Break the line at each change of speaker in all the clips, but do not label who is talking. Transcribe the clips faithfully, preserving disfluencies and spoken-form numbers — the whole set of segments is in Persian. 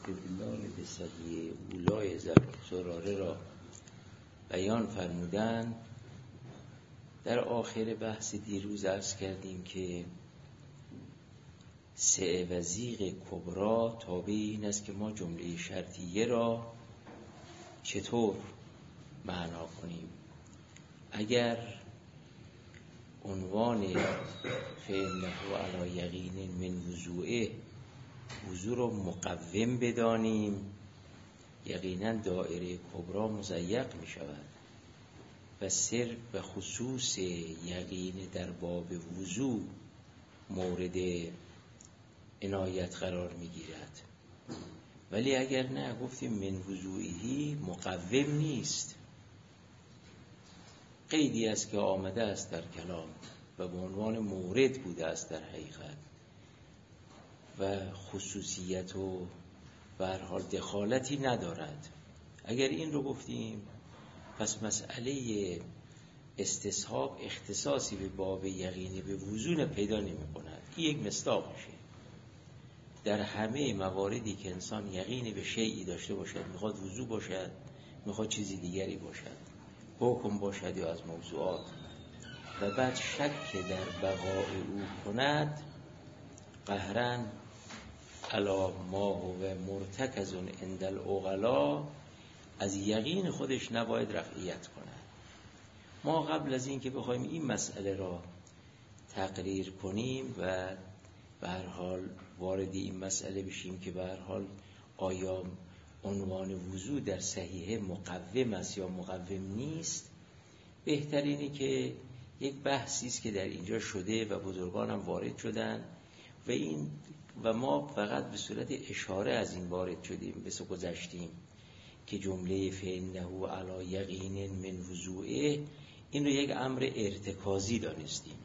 استدلال به صدیه اولای زراره را بیان فرمودن. در آخر بحث دیروز عرض کردیم که سه وزیق کبرا تابع این است که ما جمله شرطیه را چطور معنا کنیم. اگر عنوان فإنه علی یقین من وضوعه وضوع را مقوم بدانیم، یقینا دایره کبرا مضیق می شود و سر و خصوص یقین در باب وضوع مورد عنایت قرار می گیرد. ولی اگر نه گفتیم من وضوعی مقوم نیست، قیدی است که آمده است در کلام و به عنوان مورد بوده است در حقیقت و خصوصیت و به هر حال دخالتی ندارد. اگر این رو گفتیم پس مسئله استصحاب اختصاصی به باب یقینی به وضوع پیدا نمی کند. این یک مصداق میشه در همه مواردی که انسان یقینی به شیئی داشته باشد، میخواد وضوع باشد، میخواد چیزی دیگری باشد، حکم باشد یا از موضوعات، و بعد شک در بقاء او کند، قهرن علی ما هو مرتکز عند العقلا، از یقین خودش نباید رفعیت کند. ما قبل از این که بخوایم این مسئله را تقریر کنیم و به هر حال وارد این مسئله بشیم که به هر حال آیا عنوان وضوع در صحیحه مقوم است یا مقوم نیست، بهترینی که یک بحثی است که در اینجا شده و بزرگان هم وارد شدن و این و ما فقط به صورت اشاره از این وارد شدیم، بس گذشتیم که جمله فإنه علی یقین من وضوعه این رو یک امر ارتکازی دانستیم.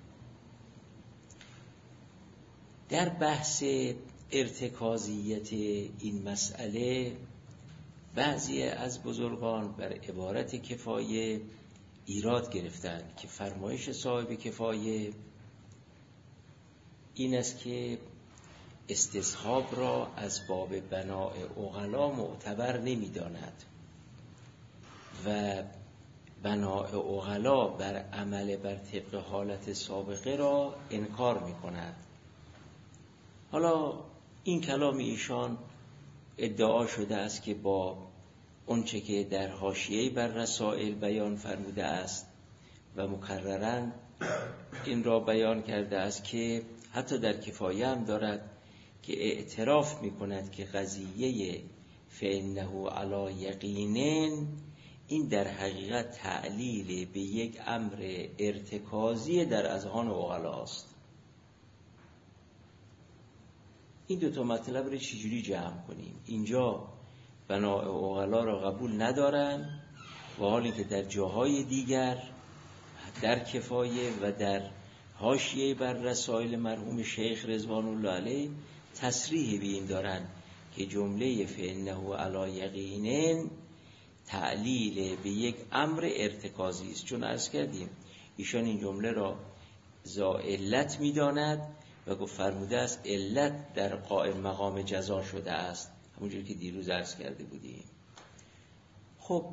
در بحث ارتکازیت این مسئله بعضی از بزرگان بر عبارت کفایه ایراد گرفتند که فرمایش صاحب کفایه این است که استصحاب را از باب بناء عقلا معتبر نمی داند و بناء عقلا بر عمل بر طبق حالت سابقه را انکار می کند. حالا این کلام ایشان ادعا شده است که با اونچه که در حاشیه بر رسائل بیان فرموده است و مکرراً این را بیان کرده است که حتی در کفایه هم دارد که اعتراف می کند که قضیه فإنه علی یقین این در حقیقت تعلیل به یک امر ارتکازی در اذهان عقلا است. این دو تا مطلب رو چجوری جمع کنیم؟ اینجا بناء عقلا را قبول ندارن و حالی که در جاهای دیگر در کفایه و در حاشیه بر رسائل مرحوم شیخ رضوان الله علیه تصریح به این دارن که جمله فإنه علی یقین تعلیل به یک امر ارتکازی است. چون عرض کردیم ایشان این جمله را ذا علت می‌داند و گفت فرموده است علت در قائم مقام جزا شده است، همونجوری که دیروز عرض کرده بودیم. خب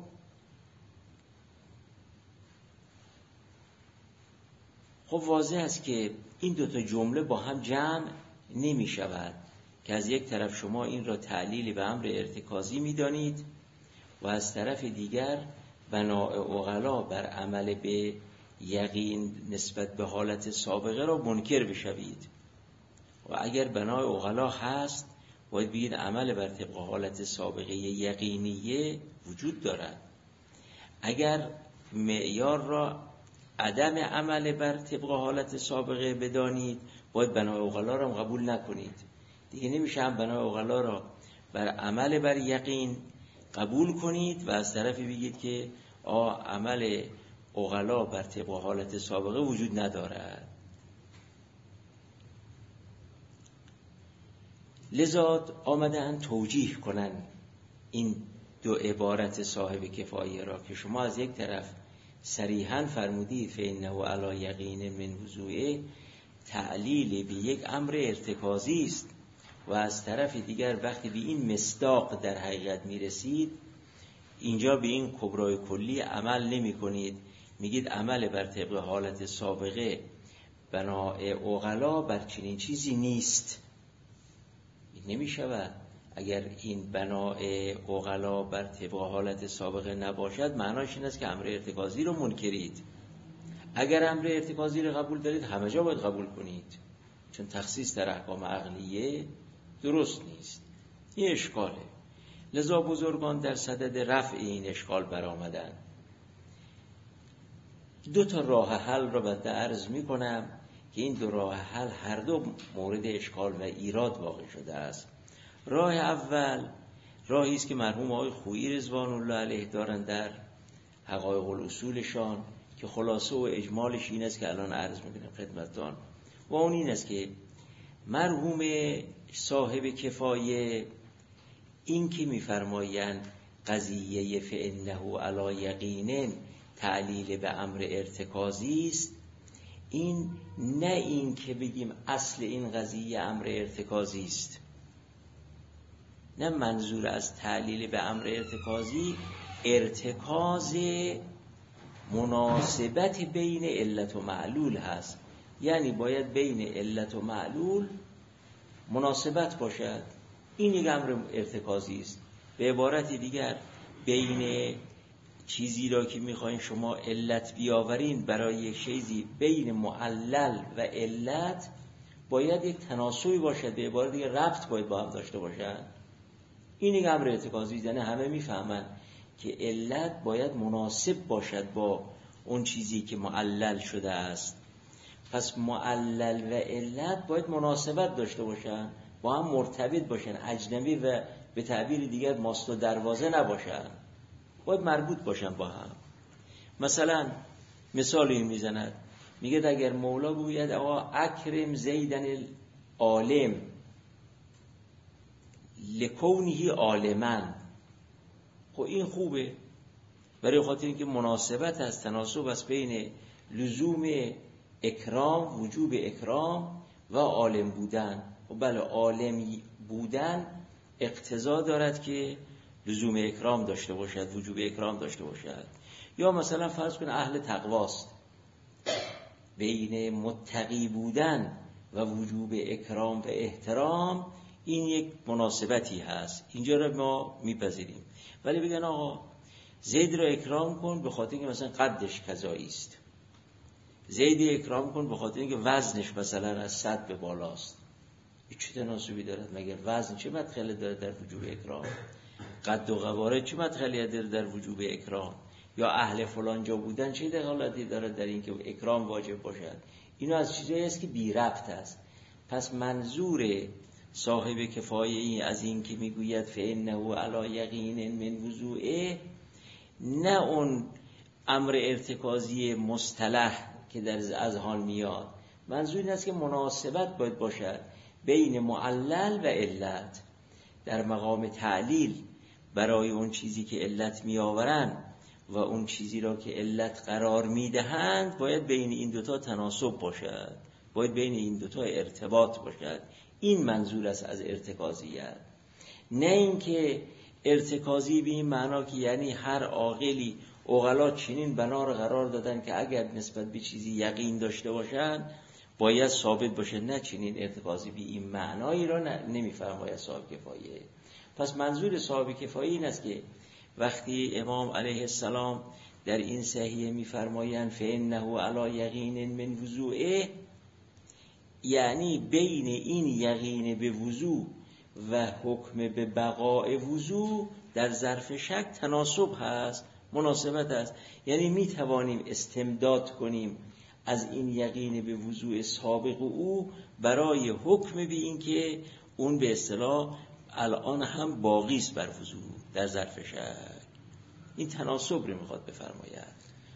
خب واضح است که این دو تا جمله با هم جمع نمی شود که از یک طرف شما این را تعلیل به امر ارتکازی می دانید و از طرف دیگر بناء عقلا بر عمل به یقین نسبت به حالت سابقه را منکر بشوید. و اگر بناء عقلا هست باید بگید عمل بر طبق حالت سابقه یقینیه وجود دارد. اگر معیار را عدم عمل بر طبق حالت سابقه بدانید باید بناء عقلا را قبول نکنید. دیگه نمیشه هم بناء عقلا را بر عمل بر یقین قبول کنید و از طرفی بگید که آ عمل عقلا بر طبق حالت سابقه وجود ندارد. لذا آمدن توجیه کنن این دو عبارت صاحب کفایه را که شما از یک طرف صریحاً فرمودید فإنه علی یقین من وضوعه تعلیل به یک امر ارتکازی است و از طرف دیگر وقتی به این مصداق در حقیقت میرسید، اینجا به این کبرای کلی عمل نمی کنید، میگید عمل بر طبق حالت سابقه بنای عقلا بر چنین چیزی نیست. این نمی شود. اگر این بنای عقلا بر طبق حالت سابقه نباشد، معناش این است که امر ارتکازی رو منکرید. اگر امر ارتکازی رو قبول دارید، همه جا باید قبول کنید، چون تخصیص در احکام عقلیه درست نیست. این اشکاله. لذا بزرگان در صدد رفع این اشکال برآمدند. دو تا راه حل را بنده عرض می کنم که این دو راه حل هر دو مورد اشکال و ایراد واقع شده است. راه اول راهی است که مرحوم آقای خویی رضوان الله علیه دارند در حقایق الاصولشان، که خلاصه و اجمالش این است که الان عرض می‌کنم خدمتتان، و اون این است که مرحوم صاحب کفایه این که می‌فرمایند قضیه فإنه علی یقین تعلیل به امر ارتکازی است، این نه این که بگیم اصل این قضیه امر ارتکازی است، نه منظور از تعلیل به امر ارتکازی ارتکاز مناسبت بین علت و معلول هست. یعنی باید بین علت و معلول مناسبت باشد، این یک امر ارتکازی است. به عبارت دیگر بین چیزی را که میخواین شما علت بیاورین برای یک چیزی، بین معلل و علت باید یک تناسبی باشد، به عبارت دیگر ربط باید با هم داشته باشد. این یک امر ارتکازی است. یعنی همه میفهمن که علت باید مناسب باشد با اون چیزی که معلل شده است. پس معلل و علت باید مناسبت داشته باشن، با هم مرتبط باشن، اجنبی و به تعبیر دیگر ماست و دروازه نباشن، باید مربوط باشن با هم. مثلا مثالی میزند، میگه اگر مولا بگوید آقا اکرم زیدن العالم لکونه عالما، خب این خوبه، برای خاطر اینکه مناسبت از تناسب است بین لزوم اکرام، وجوب اکرام و عالم بودن. و بله، عالم بودن اقتضا دارد که لزوم اکرام داشته باشد، وجوب اکرام داشته باشد. یا مثلا فرض کن اهل تقواست، بین متقی بودن و وجوب اکرام و احترام این یک مناسبتی هست، اینجا رو ما میپذیریم. ولی بگن آقا زید را اکرام کن به خاطر اینکه مثلا قدش کذایی است، زید اکرام کن به خاطر اینکه وزنش مثلا از صد به بالاست، این چه تناسبی دارد؟ مگر وزن چه مدخلی داره در وجوب اکرام؟ قد و قواره چه مدخلی داره در وجوب اکرام؟ یا اهل فلان جا بودن چه دخالتی داره در این که اکرام واجب باشد؟ اینو از چیزایی است که بی ربط است. پس منظور صاحب کفایه از این که میگوید فإنه علی یقین من وضوعه، نه اون امر ارتکازی مصطلح که در اذهان میاد، منظور این است که مناسبت باید باشد بین معلل و علت. در مقام تعلیل برای اون چیزی که علت میآورند و اون چیزی را که علت قرار میدهند باید بین این دوتا تناسب باشد، باید بین این دوتا ارتباط باشد. این منظور است از ارتکازیت، نه اینکه ارتکازی به این معنا که یعنی هر عاقلی، عقلا چنین بنا را قرار دادن که اگر نسبت به چیزی یقین داشته باشند باید ثابت باشه. نه، چنین ارتکازی به این معنایی را نمیفرماید صاحب کفایه. پس منظور صاحب کفایه این است که وقتی امام علیه السلام در این صحیحه میفرمایند فإنه علی یقین من وضوعه، یعنی بین این یقین به وضوع و حکم به بقاء وضوع در ظرف شک تناسب هست، مناسبت هست. یعنی می توانیم استمداد کنیم از این یقین به وضوع سابق او برای حکم به این که اون به اصطلاح الان هم باقی است بر وضوع در ظرف شک. این تناسب رو میخواد بفرماید.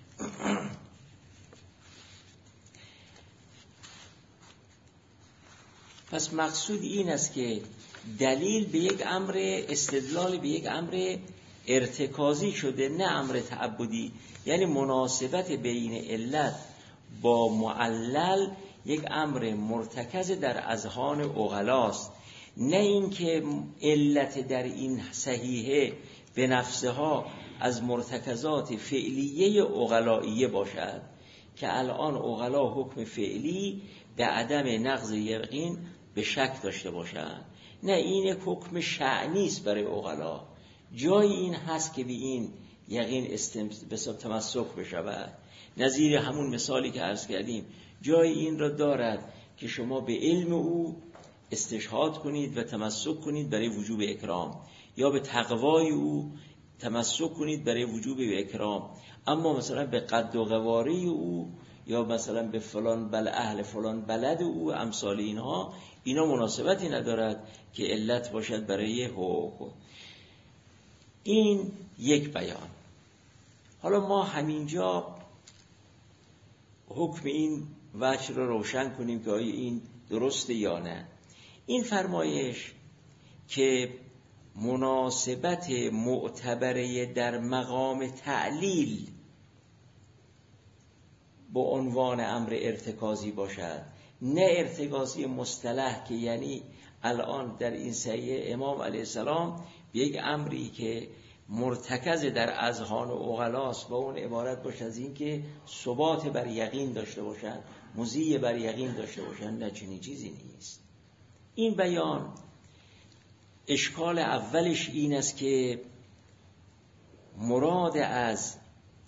پس مقصود این است که دلیل به یک امر، استدلال به یک امر ارتکازی شده، نه امر تعبدی. یعنی مناسبت بین علت با معلل یک امر مرتکز در اذهان عقلاست. نه اینکه علت در این صحیحه به نفسها از مرتکزات فعلیه عقلائیه باشد که الان عقلا حکم فعلی به عدم نقض یقین به شک داشته باشند. نه، این حکم شأنی است برای عقلا. جای این هست که به این یقین استم... تمسک بشود. نظیر همون مثالی که عرض کردیم، جای این را دارد که شما به علم او استشهاد کنید و تمسک کنید برای وجوب اکرام، یا به تقوای او تمسک کنید برای وجوب اکرام. اما مثلا به قد و قواره او یا مثلا به فلان بل اهل فلان بلد او امثال اینها، اینا مناسبتی ندارد که علت باشد برای حکم. این یک بیان. حالا ما همینجا حکم این وجه را روشن کنیم که آیا این درسته یا نه. این فرمایش که مناسبت معتبره در مقام تعلیل با عنوان امر ارتکازی باشد، نه ارتکازی مصطلح که یعنی الان در این صحیح امام علیه السلام به یک امری که مرتکز در اذهان و عقلاست و اون عبارت باشه از این که ثبات بر یقین داشته باشن، مضی بر یقین داشته باشن، نه چنین چیزی نیست. این بیان اشکال اولش این است که مراد از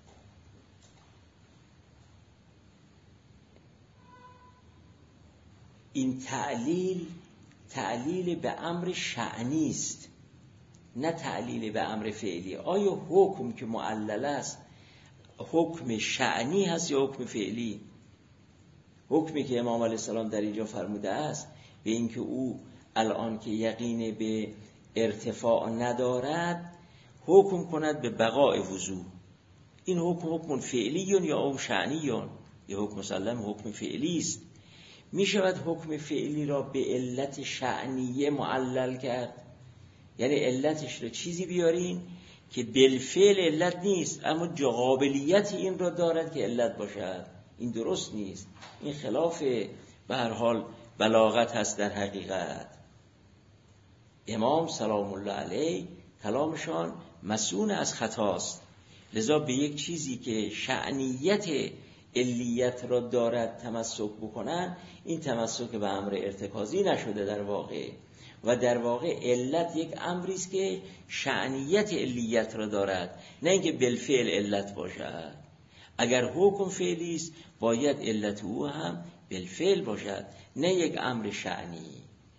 این تعلیل تعلیل به امر شأنی است، نه تعلیل به امر فعلی. آیا حکم که معلل است حکم شأنی هست یا حکم فعلی؟ حکمی که امام علیه السلام در اینجا فرموده است به اینکه او الان که یقین به ارتفاع ندارد حکم کند به بقاء وضو، این حکم حکم فعلی یا حکم شأنی؟ یا حکم مسلم حکم فعلی است. می شود حکم فعلی را به علت شأنیه معلل کرد، یعنی علتش را چیزی بیارین که بالفعل علت نیست اما قابلیت این را دارد که علت باشد. این درست نیست، این خلاف به هر حال بلاغت هست. در حقیقت امام سلام الله علیه کلامشان مسئول از خطاست، لذا به یک چیزی که شأنیت علیت را دارد تمسک بکنن، این تمسک به امر ارتکازی نشده در واقع، و در واقع علت یک امری است که شأنیت علیت را دارد، نه اینکه بالفعل علت باشد. اگر حکم فعلی است باید علت او هم بالفعل باشد، نه یک امر شأنی.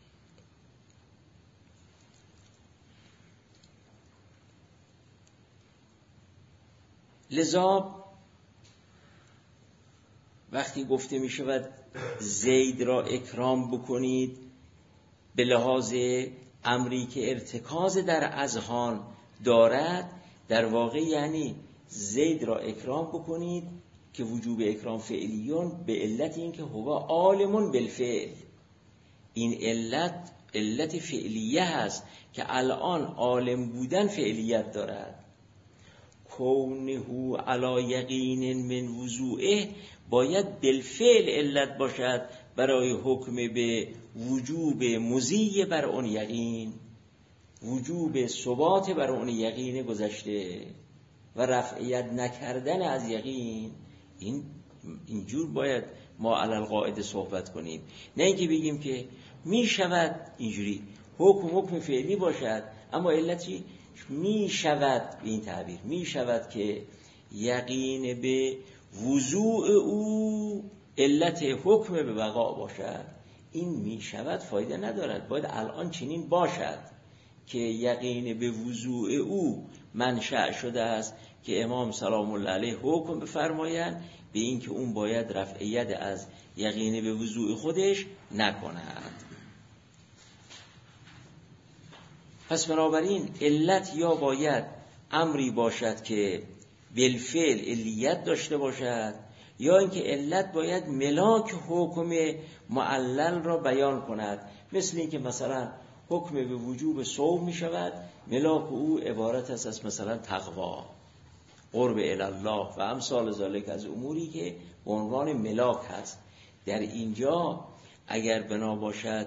لذا وقتی گفته می شود زید را اکرام بکنید به لحاظ امری که ارتکاز در اذهان دارد، در واقع یعنی زید را اکرام بکنید که وجوب اکرام فعلیون به علت این که هو عالمون بالفعل. این علت علت فعلیه هست که الان عالم بودن فعلیت دارد. کونه علی یقین من وضوعه باید بالفعل علت باشد برای حکم به وجوب مضی بر اون یقین، وجوب ثبات بر اون یقین گذشته و رفعیت نکردن از یقین. این اینجور باید ما علی القاعده صحبت کنیم، نه اینکه بگیم که می شود اینجوری حکم حکم فعلی باشد اما علتی می شود، به این تعبیر می شود که یقین به وضوع او علت حکم به بقا باشد. این می شود فایده ندارد، باید الان چنین باشد که یقین به وضوع او منشأ شده است که امام سلام الله علیه حکم بفرمایند به این که اون باید رفعیت از یقین به وضوع خودش نکند. پس بنابراین علت یا باید امری باشد که بالفعل علیت داشته باشد، یا اینکه علت باید ملاک حکم معلل را بیان کند. مثل اینکه مثلا حکم به وجوب صوم می شود، ملاک او عبارت است از مثلا تقوا، قرب الله و امثال ذالک از اموری که به عنوان ملاک هست. در اینجا اگر بنا باشد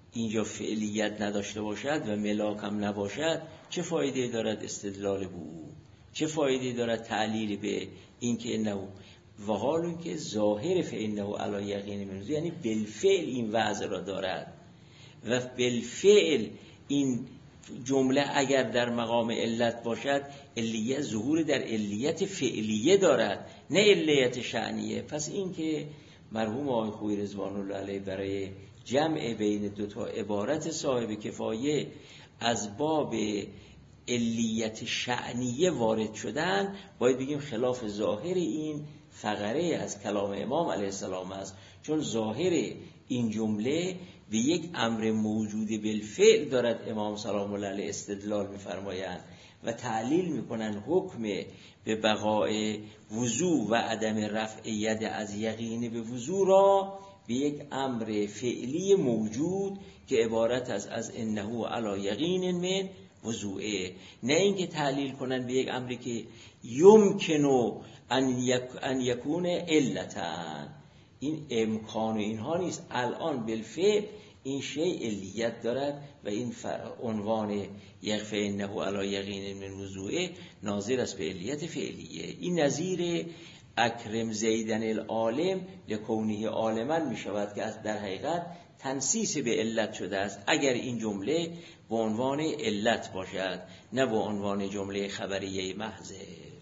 اینجا فعلیت نداشته باشد و ملاک هم نباشد، چه فایده دارد استدلال به او؟ چه فایده دارد تعلیل به این که انه و حال که ظاهر فانه علی یقین منه، یعنی بالفعل این وضع را دارد و بالفعل این جمله اگر در مقام علت باشد علیت ظهور در علیت فعلیه دارد نه علیت شأنیه. پس این که مرحوم آقای خویی رضوان الله علیه برای جمع بین دو تا عبارت صاحب کفایه از باب علیت شأنیه وارد شدن، باید بگیم خلاف ظاهر این فقره از کلام امام علیه السلام است، چون ظاهر این جمله به یک امر موجود بالفعل دارد امام سلام الله علیه استدلال می‌فرمایند و تعلیل می‌کنند حکم به بقای وضو و عدم رفع ید از یقین به وضو را به یک امر فعلی موجود که عبارت از از انه علی یقین من وضوعه، نه اینکه تعلیل کنند به یک امری که یمکنو ان یک ان یکون علتن. این امکان و اینها نیست، الان بالفعل این شیء علیت دارد و این عنوان یغفر انه علی یقین من وضوعه ناظر است به علیت فعلیه. این نظیر اکرم زیدن العالم لکونه عالما می شود که از در حقیقت تنسیس به علت شده است اگر این جمله به عنوان علت باشد نه به عنوان جمله خبریه محضه.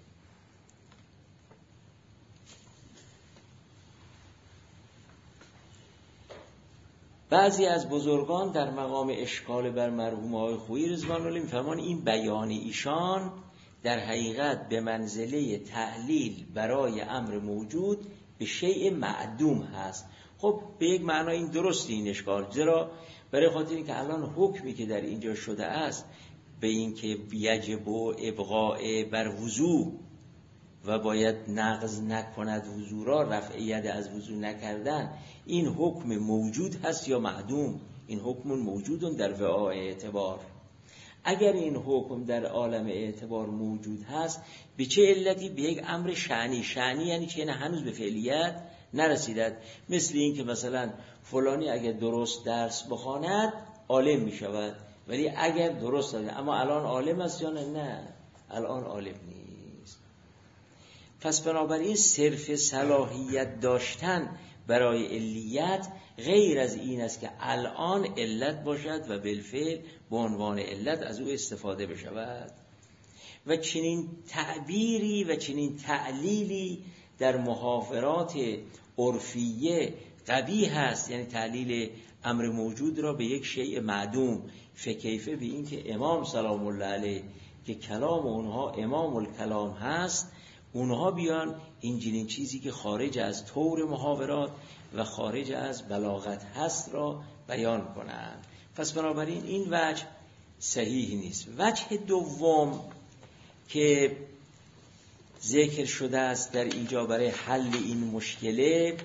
بعضی از بزرگان در مقام اشکال بر مرحوم آقای خویی رضوان الله می‌فرمایند این بیان ایشان در حقیقت به منزله تعلیل برای امر موجود به شیء معدوم هست. خب به یک معنا این درست این اشکال، زیرا برای خاطر اینکه الان حکمی که در اینجا شده است به این که یجب و ابقاء بر وضو و باید نقض نکند وضو را، رفع ید از وضو نکردن، این حکم موجود هست یا معدوم؟ این حکم موجود در وعاء اعتبار. اگر این حکم در عالم اعتبار موجود هست به چه علتی؟ به یک امر شأنی. شأنی یعنی چه؟ هنوز به فعلیت نرسیدد. مثل این که مثلا فلانی اگر درست درس بخواند عالم می شود، ولی اگر درست داره اما الان عالم است یا نه؟ نه الان عالم نیست. پس بنابراین صرف صلاحیت داشتن برای علیت غیر از این است که الان علت باشد و بالفعل به عنوان علت از او استفاده بشود. و چنین تعبیری و چنین تعلیلی در محاورات عرفیه قبیح هست، یعنی تعلیل امر موجود را به یک شیء معدوم. فکیفه به این که امام سلام الله علیه که کلام اونها امام الکلام هست، اونها بیان این چیزی که خارج از طور محاورات و خارج از بلاغت هست را بیان کنند. پس بنابراین این وجه صحیح نیست. وجه دوم که ذکر شده است در اینجا برای حل این مشکله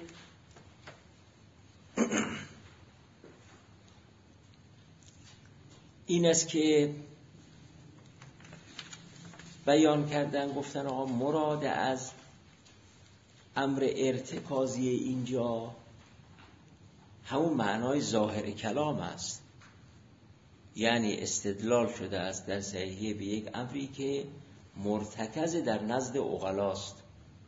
این است که بیان کردن، گفتن آقا مراد از امر ارتکازی اینجا همون معنای ظاهر کلام است، یعنی استدلال شده است در صحیحه به یک امری که مرتکز در نزد عقلاست،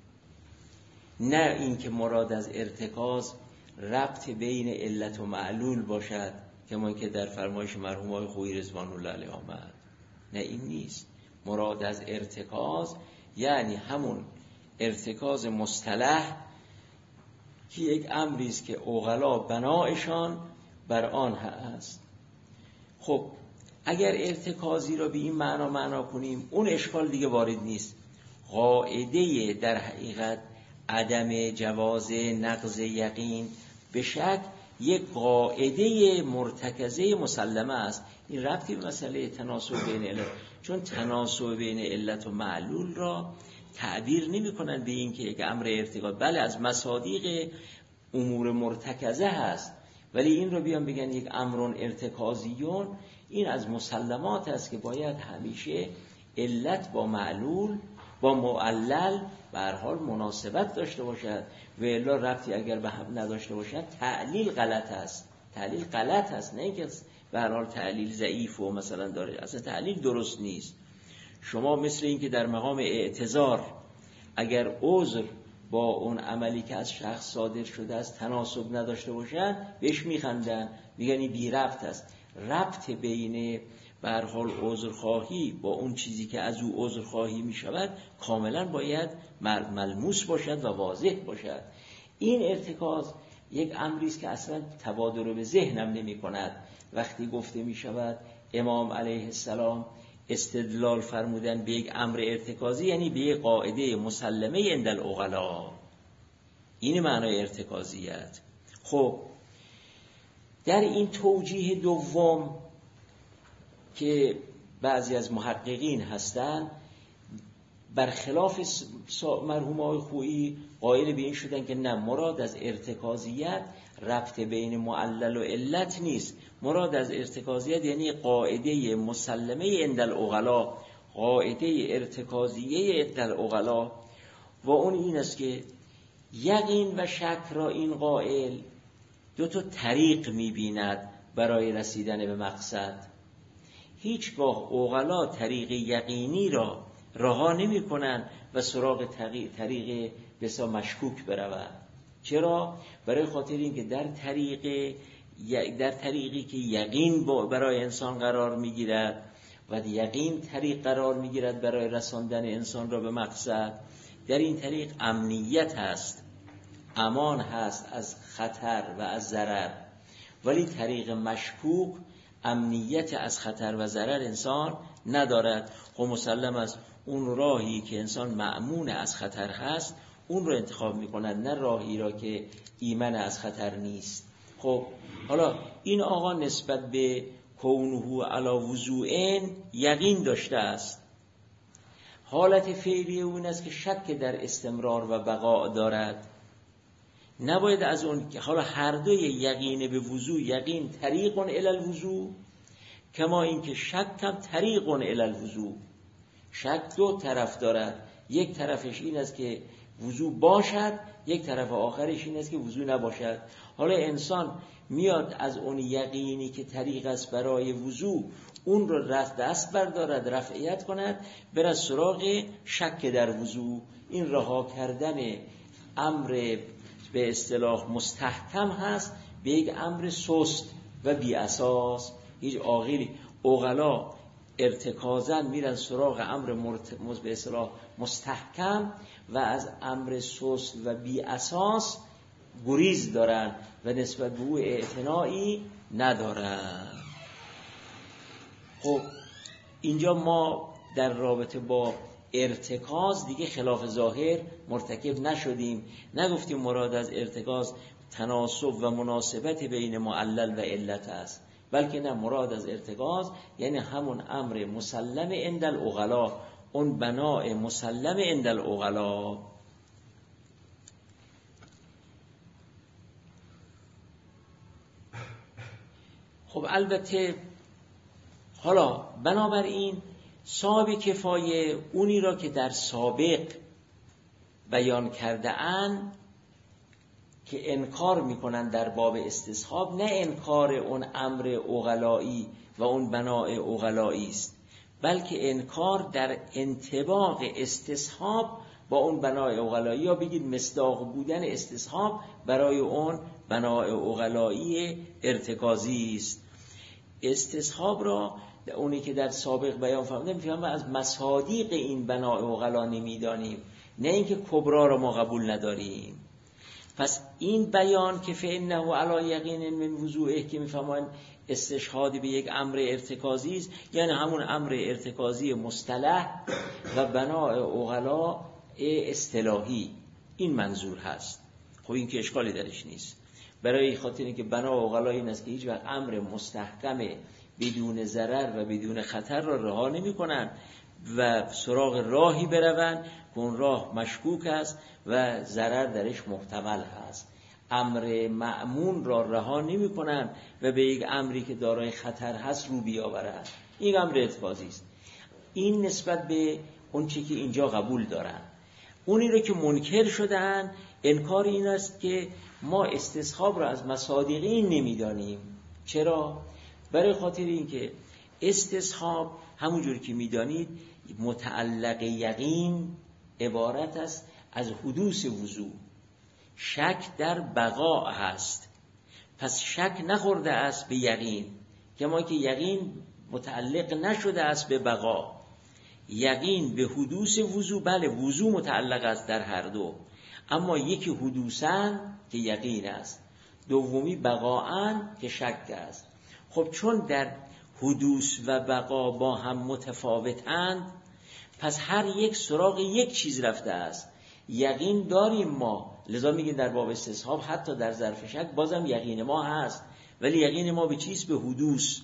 نه این که مراد از ارتکاز ربط بین علت و معلول باشد که ما که در فرمایش مرحوم آقای خویی رضوان الله علیه آمد. نه این نیست. مراد از ارتکاز یعنی همون ارتکاز مصطلح که یک امری است که عقلا بنایشان بر آن هست. خب اگر ارتکازی را به این معنا معنا کنیم اون اشکال دیگه وارد نیست. قاعده در حقیقت عدم جواز نقض یقین به شک یک قاعده مرتکزه مسلمه است. این ربطی به مسئله تناسب بین علت، چون تناسب بین علت و معلول را تعبیر نمی کنن به این که یک امر ارتکاز، بله از مصادیق امور مرتکزه هست، ولی این رو بیان بگن یک امر ارتکازیون، این از مسلمات است که باید همیشه علت با معلول با معلل به هر حال مناسبت داشته باشد و الا ربطی اگر به هم نداشته باشد تعلیل غلط است. تحلیل غلط هست، نه اینکه به هر حال تحلیل ضعیف و مثلا داره، اصلا تحلیل درست نیست. شما مثل اینکه در مقام اعتذار اگر عذر با اون عملی که از شخص صادر شده است تناسب نداشته باشن بهش میخندن، میگن این بی ربط است. ربط بین به هر حال عذرخواهی با اون چیزی که از او عذرخواهی میشود کاملا باید ملموس باشد و واضح باشد. این ارتکاز یک امری است که اصلا تبادر به ذهنم نمی کند. وقتی گفته می شود امام علیه السلام استدلال فرمودن به یک امر ارتکازی، یعنی به یک قاعده مسلمه عند العقلا. این معنای ارتکازیت. خب در این توجیه دوم که بعضی از محققین هستند برخلاف مرحوم آقای خویی قائل به این شدن که نه، مراد از ارتکازیت ربط بین معلل و علت نیست. مراد از ارتکازیت یعنی قاعده مسلمه عند العقلا، قاعده ارتکازیه عند العقلا، و اون این است که یقین و شک را این قائل دو تا طریق می‌بیند برای رسیدن به مقصد. هیچگاه عقلا طریق یقینی را رها نمی‌کنند و سراغ طریق بسا مشکوک بروند. چرا؟ برای خاطر اینکه در طریق در طریقی که یقین برای انسان قرار میگیرد و یقین طریق قرار میگیرد برای رساندن انسان را به مقصد، در این طریق امنیت هست، امان هست از خطر و از ضرر. ولی طریق مشکوک امنیت از خطر و ضرر انسان ندارد. خب مسلم است اون راهی که انسان مأمون از خطر هست اون رو انتخاب میکنند، نه راهی را که ایمن از خطر نیست. خب حالا این آقا نسبت به کونه علی وضوئن یقین داشته است. حالت فعلی اون است که شک در استمرار و بقا دارد. نباید از اون که حالا هر دوی یقین به وضو، یقین طریق الی الوضو، کما این که شک هم طریق الی الوضو. شک دو طرف دارد، یک طرفش این است که وضو باشد، یک طرف آخرش این است که وضو نباشد. حالا انسان میاد از اون یقینی که طریق است برای وضو اون رو رفت دست بردارد، رفعیت کند، بر سراغ شک در وضو. این رها کردن امر به اصطلاح مستحکم هست به یک امر سست و بی اساس. هیچ عاقلی عقلا ارتکازاً میرن سراغ امر مرت... به اصطلاح مستحکم و از امر سست و بی اساس گریز دارن و نسبت به او اعتنایی ندارن. خب اینجا ما در رابطه با ارتکاز دیگه خلاف ظاهر مرتکب نشدیم، نگفتیم مراد از ارتکاز تناسب و مناسبت بین معلل و علت است، بلکه نه، مراد از ارتکاز یعنی همون امر مسلم عند العقلا، اون بناء مسلم عند العقلا. خب البته حالا بنابراین صاحب کفایه اونی را که در سابق بیان کرده اند که انکار میکنن در باب استصحاب، نه انکار اون امر عقلایی و اون بناء عقلایی است، بلکه انکار در انطباق استصحاب با اون بناء عقلایی، یا بگید مصداق بودن استصحاب برای اون بناء عقلایی ارتکازی است. استصحاب را اونی که در سابق بیان فرمودن میفهمم از مصادیق این بناء عقلا نمیدانیم، نه اینکه کبرا را ما قبول نداریم. پس این بیان که فإنه علی یقین من وضوئه که میفهمن استشهاد به یک امر ارتکازی است، یعنی همون امر ارتکازی مصطلح و بناء عقلا اصطلاحی، این منظور هست. خب این که اشکالی درش نیست، برای خاطر اینکه بناء عقلا این است که هیچ وقت امر مستحکم بدون ضرر و بدون خطر را رها نمی کنن و سراغ راهی بروند که اون راه مشکوک است و ضرر درش محتمل هست. امر مأمون را رها نمی کنن و به یک امری که دارای خطر هست رو بیاورند. این امر ارتکازی است. این نسبت به اون چی که اینجا قبول دارن. اونی رو که منکر شدن، انکار این است که ما استصحاب را از مصادیقین نمیدانیم. چرا؟ برای خاطر اینکه استصحاب همونجور که میدانید متعلق یقین عبارت است از حدوث وضوع. شک در بقا هست، پس شک نخورده است به یقین، کما که یقین متعلق نشده است به بقا. یقین به حدوث وضوع، بله وضوع متعلق است در هر دو، اما یکی حدوثاً که یقین است، دومی بقاءً که شک است. خب چون در حدوث و بقا با هم متفاوتند، پس هر یک سراغ یک چیز رفته است. یقین داریم ما، لذا میگه در باب استصحاب حتی در ظرف شک بازم یقین ما هست، ولی یقین ما به چیست؟ به حدوث.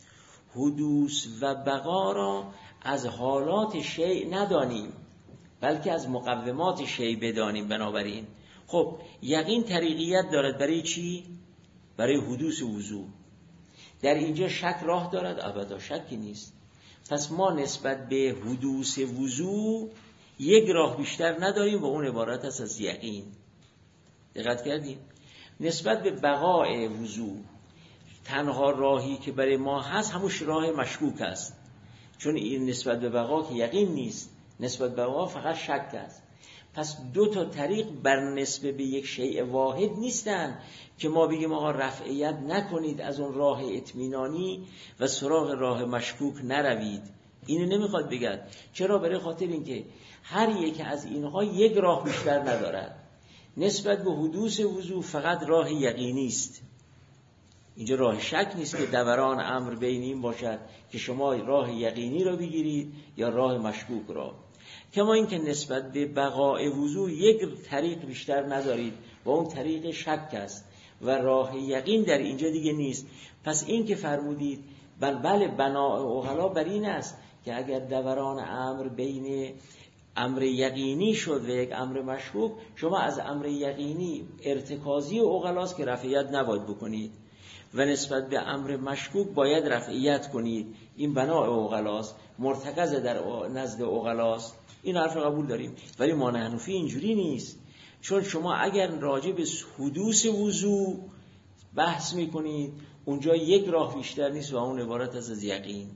حدوث و بقا را از حالات شیء ندانیم، بلکه از مقومات شیء بدانیم. بنابراین خب یقین طریقیت دارد برای چی؟ برای حدوث وضوع. در اینجا شک راه دارد؟ ابدا شکی نیست. پس ما نسبت به حدوث وضوع یک راه بیشتر نداریم و اون عبارت است از یقین. دقت کردیم؟ نسبت به بقاء وضوع تنها راهی که برای ما هست هموش راه مشکوک است، چون این نسبت به بقا که یقین نیست، نسبت به بقا فقط شک است. پس دو تا طریق بر نسبت به یک شیء واحد نیستن که ما بگیم آقا رفعیت نکنید از اون راه اطمینانی و سراغ راه مشکوک نروید. اینو نمیخواد بگد. چرا؟ برای خاطر اینکه هر یک از اینها یک راه بیشتر ندارد. نسبت به حدوث وضوع فقط راه یقینی است. اینجا راه شک نیست که دوران امر بین این باشد که شما راه یقینی را بگیرید یا راه مشکوک را. کما اینکه نسبت به بقاء وضوع یک طریق بیشتر ندارید و اون طریق شک است و راه یقین در اینجا دیگه نیست. پس این که فرمودید بل بله بناء عقلا بر این است که اگر دوران امر بین امر یقینی شد و یک امر مشکوک، شما از امر یقینی ارتکازی عقلاست که رفعیت نباید بکنید و نسبت به امر مشکوک باید رفعیت کنید. این بناء عقلاست، مرتکز در نزد عقلاست. این حرف قبول داریم، ولی ما حنفی اینجوری نیست. چون شما اگر راجع به حدوث وضوع بحث میکنید اونجا یک راه بیشتر نیست و اون عبارت از از یقین.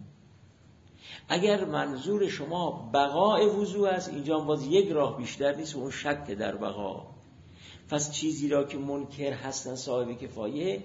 اگر منظور شما بقاء وضوع است، اینجا باز یک راه بیشتر نیست و اون شک در بقا. پس چیزی را که منکر هستن صاحب کفایه،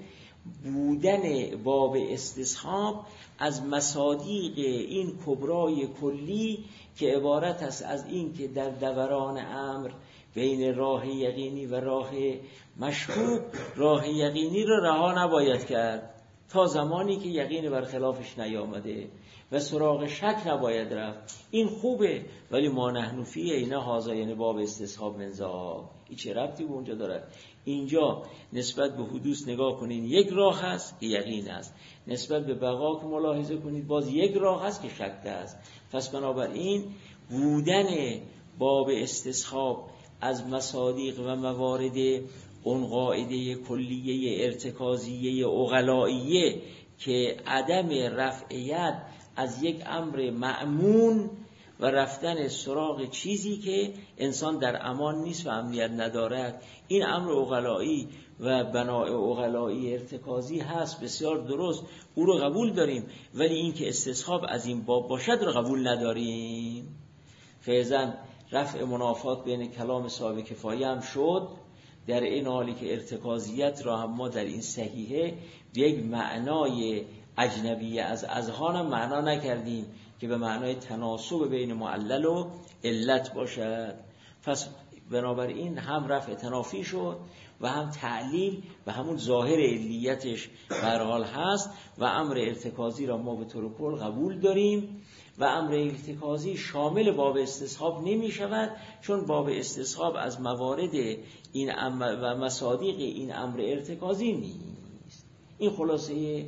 بودن باب استصحاب از مصادیق این کبرای کلی که عبارت است از این که در دوران امر بین راه یقینی و راه مشکوک، راه یقینی را رها نباید کرد تا زمانی که یقین برخلافش نیامده و سراغ شک نباید رفت. این خوبه، ولی ما نحنفیه اینا هازا، یعنی باب استصحاب منزا، این چه ربطی به اونجا دارد؟ اینجا نسبت به حدوث نگاه کنین یک راه هست که یقین است، نسبت به بقا که ملاحظه کنید باز یک راه هست که شک است. پس بنابراین بودن باب استصحاب از مصادیق و موارد اون قاعده کلیه ارتکازیه عقلائیه که عدم رفعیت از یک امر مأمون و رفتن سراغ چیزی که انسان در امان نیست و امنیت ندارد، این امر عقلایی و بناء عقلایی ارتکازی هست، بسیار درست، او رو قبول داریم، ولی این که استصحاب از این باب باشد رو قبول نداریم. فعضاً رفع منافات بین کلام صاحب کفایه هم شد، در این حالی که ارتکازیت را هم ما در این صحیحه به یک معنای اجنبی از اذهان هم معنا نکردیم که به معنای تناسب بین معلل و علت باشد. پس بنابراین هم رفع تنافی شد و هم تعلیل و همون ظاهر علیتش به هر حال هست و امر ارتکازی را ما به طور کل قبول داریم و امر ارتکازی شامل باب استصحاب نمی شود، چون باب استصحاب از موارد این امر و مصادیق این امر ارتکازی نیست. این خلاصه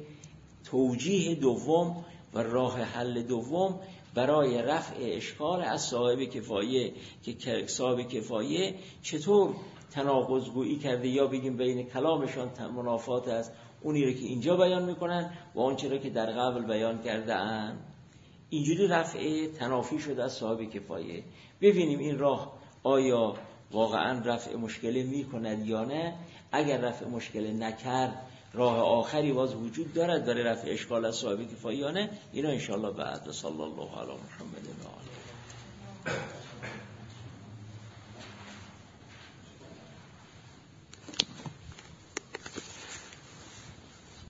توجیه دوم و راه حل دوم برای رفع اشکال از صاحب کفایه که صاحب کفایه چطور تناقض گویی کرده، یا بگیم بین کلامشان منافات است، اونی رو که اینجا بیان میکنن و اون چرا که در قبل بیان کرده اند. اینجوری رفع تنافی شده از صاحب کفایه. ببینیم این راه آیا واقعا رفع مشکلی میکند یا نه. اگر رفع مشکل نکرد راه آخری باز وجود دارد برای رفع اشکال از صاحب کفاییانه. اینا انشاءالله بعد. صلی الله علی محمد و آله.